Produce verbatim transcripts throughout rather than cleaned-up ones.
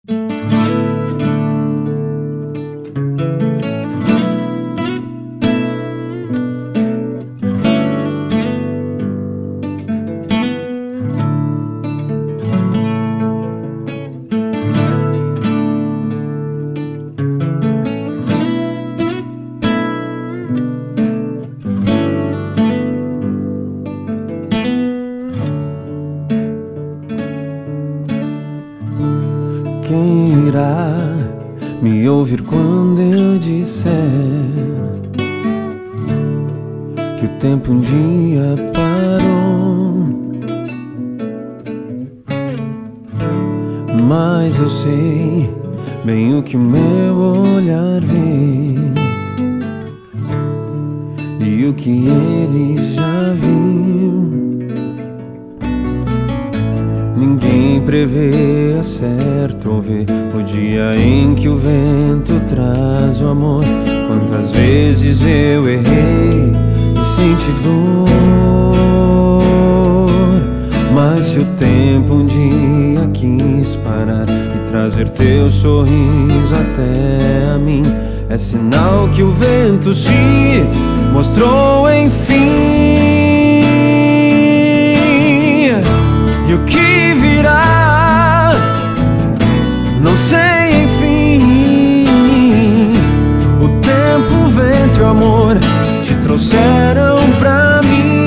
Quem irá me ouvir quando eu disser que o tempo um dia parou? Mas eu sei bem o que o meu olhar vê e o que ele já viu. Ninguém prevê a certo ou vê o dia em que o vento traz o amor. Quantas vezes eu errei e senti dor, mas se o tempo um dia quis parar e trazer teu sorriso até a mim, é sinal que o vento se mostrou enfim. E o que virá, não sei, enfim. O tempo, o vento e o amor te trouxeram pra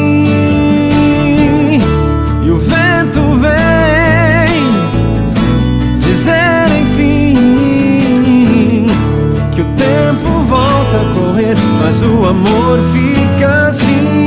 mim. E o vento vem dizer, enfim, que o tempo volta a correr, mas o amor fica assim.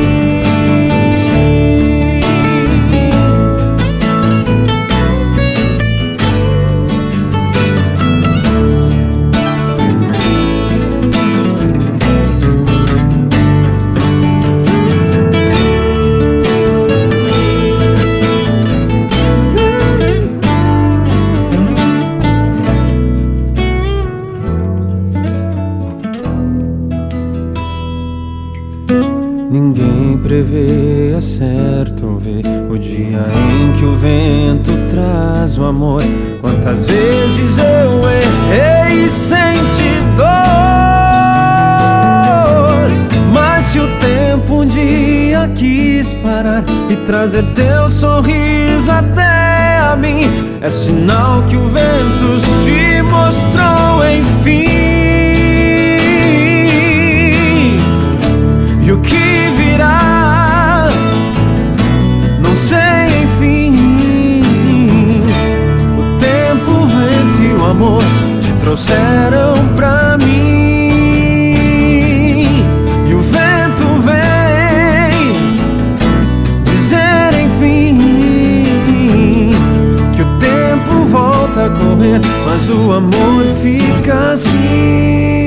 Ninguém prevê a certo ou vê o dia em que o vento traz o amor. Quantas vezes eu errei e senti dor, mas se o tempo um dia quis parar e trazer teu sorriso até a mim, é sinal que o vento se mostrou enfim. E o que virá, não sei, enfim. O tempo, o vento e o amor te trouxeram pra mim. E o vento vem dizer, enfim, que o tempo volta a correr, mas o amor fica assim.